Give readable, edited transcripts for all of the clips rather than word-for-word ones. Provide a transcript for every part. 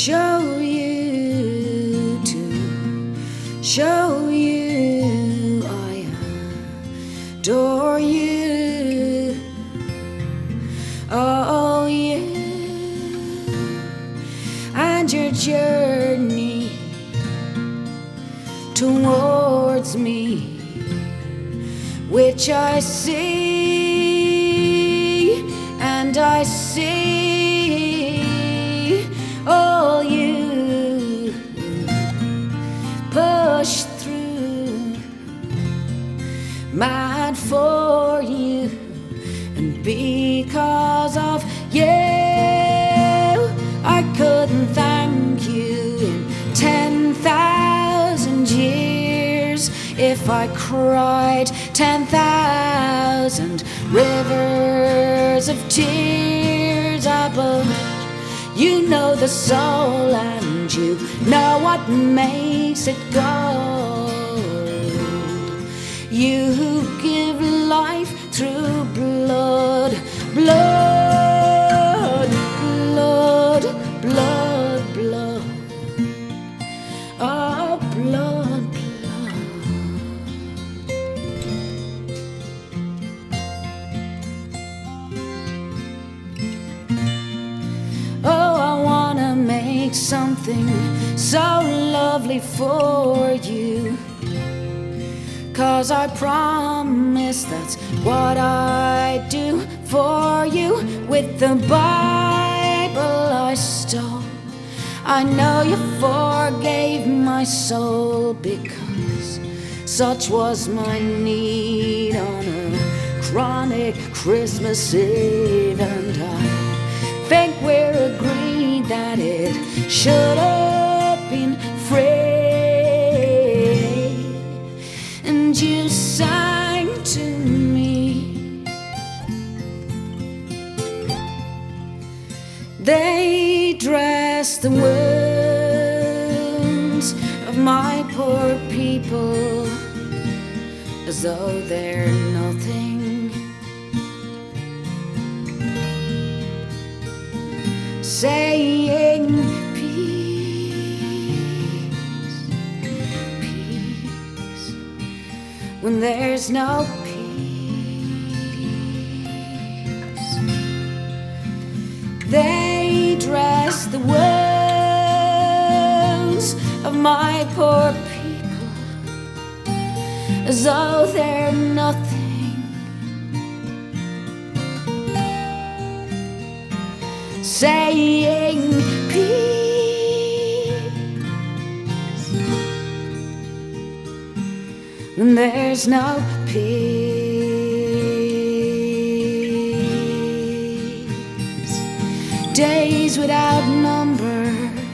show you, to show you I adore you. Oh yeah, and your journey towards me, which I see, and I see all you push through, mad for you, and because of you I couldn't thank you in 10,000 years. If I cried 10,000 rivers of tears, but you know the soul and you know what makes it gold. You who give life through blood, blood, blood, blood, blood, oh blood, blood. Oh, I wanna make something so lovely for you, 'cause I promise that's what I do for you. With the Bible I stole, I know you forgave my soul, because such was my need on a chronic Christmas Eve. And I think we're agreed that it should have been free. And you sang to me, they dress the wounds of my poor people as though they're nothing, saying peace, peace, when there's no peace. They dress the wounds of my poor people as though they're nothing, saying peace when there's no peace. Days without number,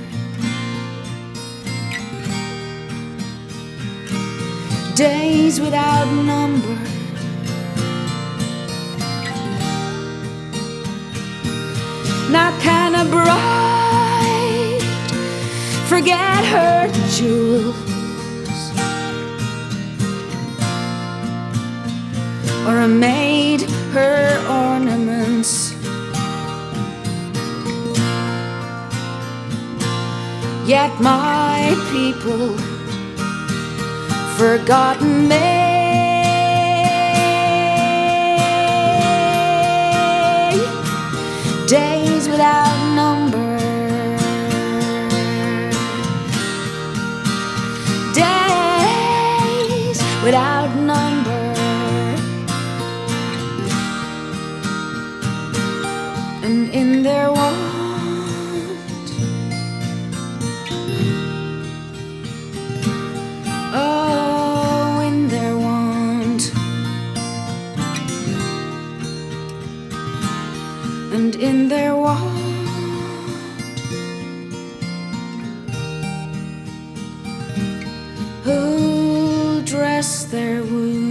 days without number, now can a bride forget her jewels, or a maid her ornaments? Yet my people forgotten me. Days without number, days without number, and in their want, oh, in their want, and in their want, who'll dress their wounds